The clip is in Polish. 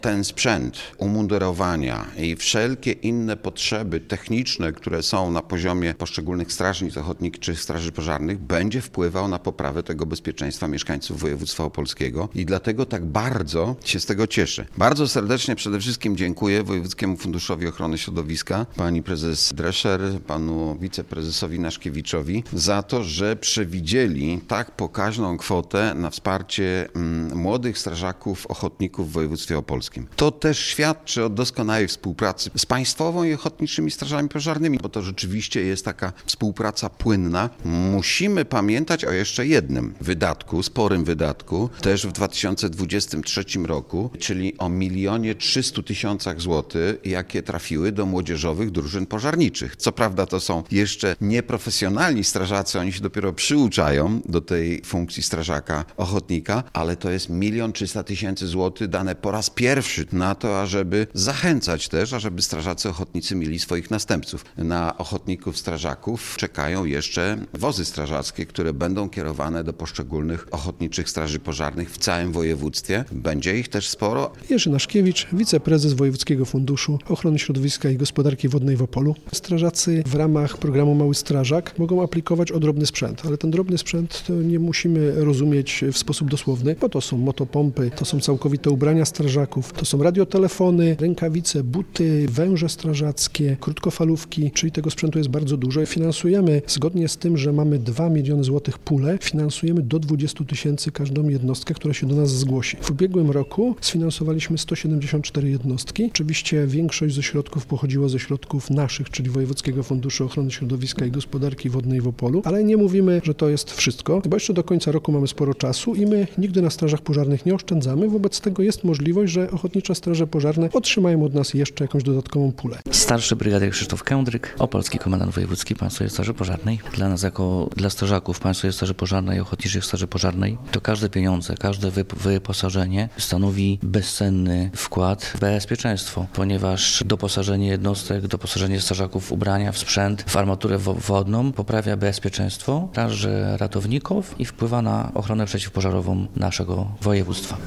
Ten sprzęt, umundurowania i wszelkie inne potrzeby techniczne, które są na poziomie poszczególnych strażnic ochotniczych straży pożarnych, będzie wpływał na poprawę tego bezpieczeństwa mieszkańców województwa opolskiego i dlatego tak bardzo się z tego cieszę. Bardzo serdecznie przede wszystkim dziękuję Wojewódzkiemu Funduszowi Ochrony Środowiska, pani prezes Drescher, panu wiceprezesowi Naszkiewiczowi za to, że przewidzieli tak pokaźną kwotę na wsparcie młodych strażaków ochotników w województwie opolskim. To też świadczy o doskonałej współpracy z państwową i ochotniczymi strażami pożarnymi, bo to rzeczywiście jest taka współpraca płynna. Musimy pamiętać o jeszcze jednym wydatku, sporym wydatku, też w 2023 roku, czyli o 1 300 000 złotych, jakie trafiły do młodzieżowych drużyn pożarniczych. Co prawda to są jeszcze nieprofesjonalni strażacy, oni się dopiero przyuczają do tej funkcji strażaka ochotnika, ale to jest 1 300 000 złotych dane po raz pierwszy na to, ażeby zachęcać też, ażeby strażacy ochotnicy mieli swoich następców. Na ochotników strażaków czekają jeszcze wozy strażackie, które będą kierowane do poszczególnych ochotniczych straży pożarnych w całym województwie. Będzie ich też sporo. Jerzy Naszkiewicz, wiceprezes Wojewódzkiego Funduszu Ochrony Środowiska i Gospodarki Wodnej w Opolu. Strażacy w ramach programu Mały Strażak mogą aplikować o drobny sprzęt, ale ten drobny sprzęt to nie musimy rozumieć w sposób dosłowny, bo to są motopompy, to są całkowite ubrania strażaków, to są radiotelefony, rękawice, buty, węże strażackie, krótkofalówki, czyli tego sprzętu jest bardzo dużo. Finansujemy, zgodnie z tym, że mamy 2 miliony złotych pulę, finansujemy do 20 000 każdą jednostkę, która się do nas zgłosi. W ubiegłym roku sfinansowaliśmy 174 jednostki. Oczywiście większość ze środków pochodziła ze środków naszych, czyli Wojewódzkiego Funduszu Ochrony Środowiska i Gospodarki Wodnej w Opolu, ale nie mówimy, że to jest wszystko, bo jeszcze do końca roku mamy sporo czasu i my nigdy na strażach pożarnych nie oszczędzamy. Wobec tego jest możliwość, że ochotnicze straże pożarne otrzymają od nas jeszcze jakąś dodatkową pulę. Starszy brygadier Krzysztof Kędryk, opolski komendant wojewódzki Państwowej Straży Pożarnej. Dla nas, dla strażaków Państwowej Straży Pożarnej i Ochotniczych Straży Pożarnej, to każde pieniądze, każde wyposażenie stanowi bezcenny wkład w bezpieczeństwo, ponieważ doposażenie jednostek, doposażenie strażaków w ubrania, w sprzęt, w armaturę wodną poprawia bezpieczeństwo straży ratowników i wpływa na ochronę przeciwpożarową naszego województwa.